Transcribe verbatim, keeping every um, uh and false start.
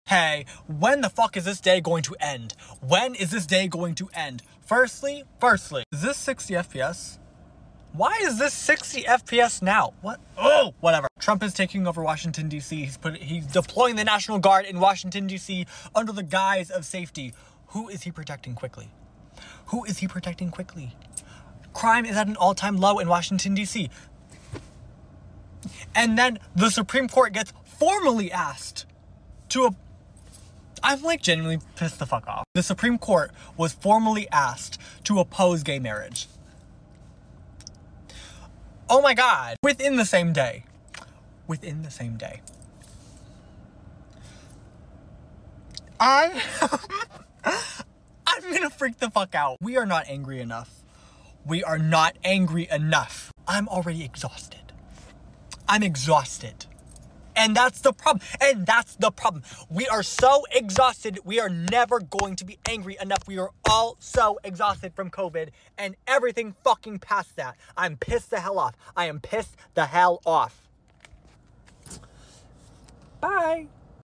Hey, when the fuck is this day going to end? When is this day going to end? Firstly, firstly, is this sixty F P S? Why is this sixty F P S now? What? Oh, whatever. Trump is taking over Washington, D C. He's put, he's deploying the National Guard in Washington, D C under the guise of safety. Who is he protecting quickly? Who is he protecting quickly? Crime is at an all-time low in Washington, D C. And then the Supreme Court gets formally asked to... A- I'm like genuinely pissed the fuck off. The Supreme Court was formally asked to oppose gay marriage. Oh my God. Within the same day. Within the same day. I... I'm gonna freak the fuck out. We are not angry enough. We are not angry enough. I'm already exhausted. I'm exhausted. And that's the problem. And that's the problem. We are so exhausted. We are never going to be angry enough. We are all so exhausted from COVID and everything fucking past that. I'm pissed the hell off. I am pissed the hell off. Bye.